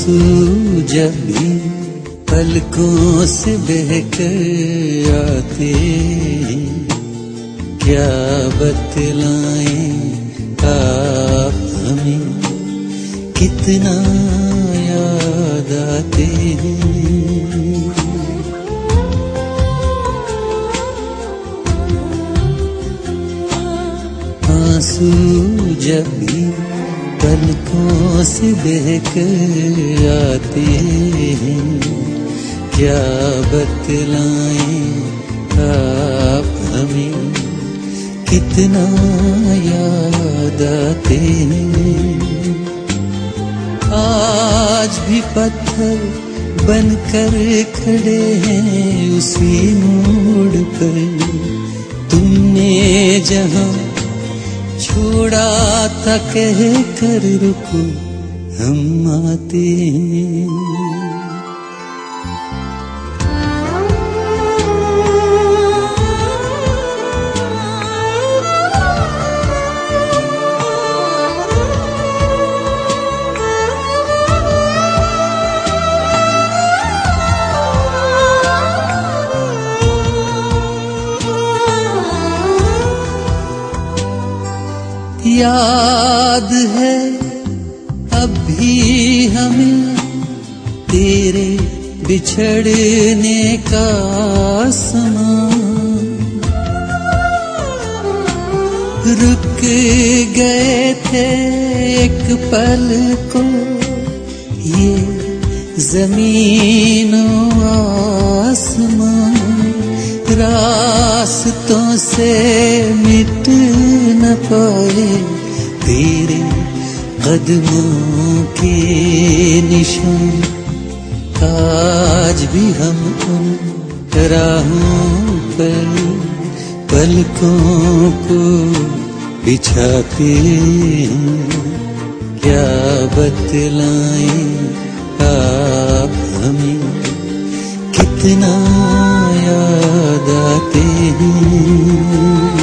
आंसू जब भी पलकों से बहकर आते हैं, क्या बतलाएं आप हमें, कितना याद आते हैं। आंसू जब भी पलकों से बहकर आते हैं, क्या बतलाएं आप हमें, कितना याद आते हैं। आज भी पत्थर बनकर खड़े हैं उसी मोड़ पर, तुमने जहां छोड़ा था कह कर रुको, हम आते हैं। याद है अब भी हमें तेरे बिछड़ने का समा, रुक गए थे एक पल को ये ज़मीन और आसमां, रास्तों से मिट न पाए तेरे कदमों के निशान। आज भी हम उन राहों पर पलकों को बिछाते हैं, क्या बतलाएं आप हमें, कितना याद आते हैं।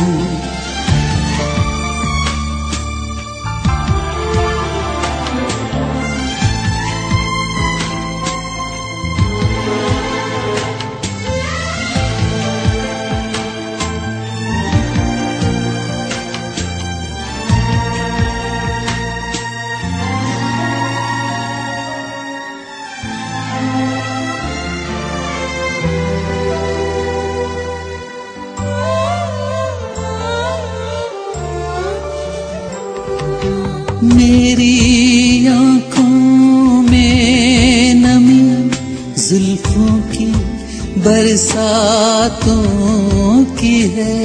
मेरी आँखों में नमी जुल्फों की बरसातों की है,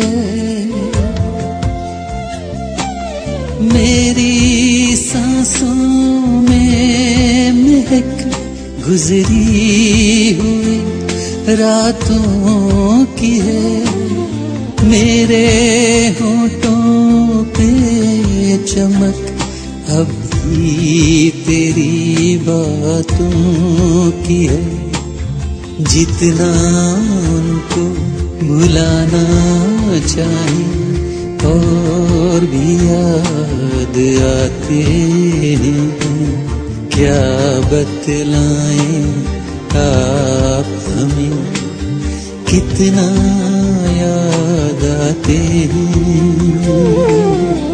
मेरी सांसों में महक गुजरी हुई रातों की है, मेरे होठों पे चमक अब भी तेरी बातों की है। जितना उनको भुलाना चाहे और भी याद आते हैं, क्या बतलाएं आप हमें, कितना याद आते हैं।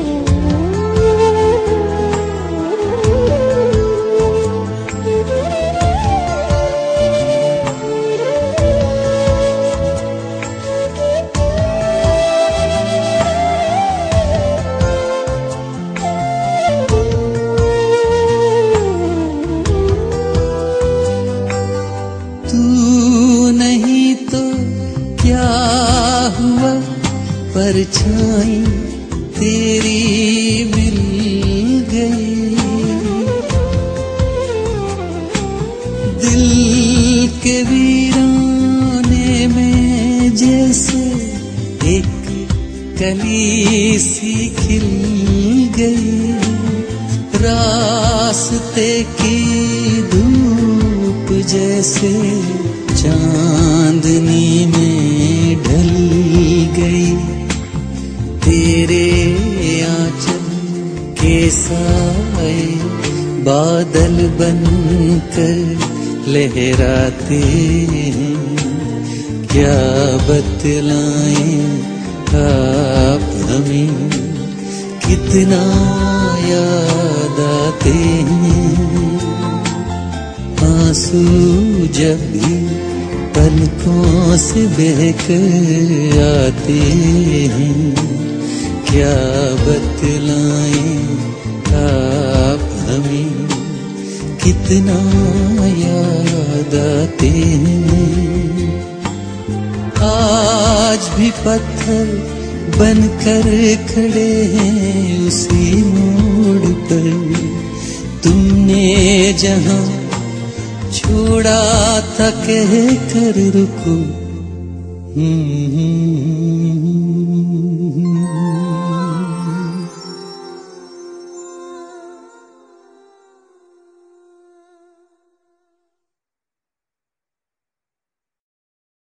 क्या हुआ परछाई तेरी मिल गई, दिल के वीराने में जैसे एक कली सी खिल गई, रास्ते की धूप जैसे चांदनी में ढल गई, तेरे आंचल के साए बादल बनकर लहराते हैं, क्या बतलाएं आप हमें, कितना याद आते हैं। आंसू जब भी पलकों से बहकर आते हैं, क्या बतलाएं आप हमें, कितना याद आते हैं। आज भी पत्थर बनकर खड़े हैं उसी मोड़ पर, तुमने जहां छोड़ा था कह कर रुको।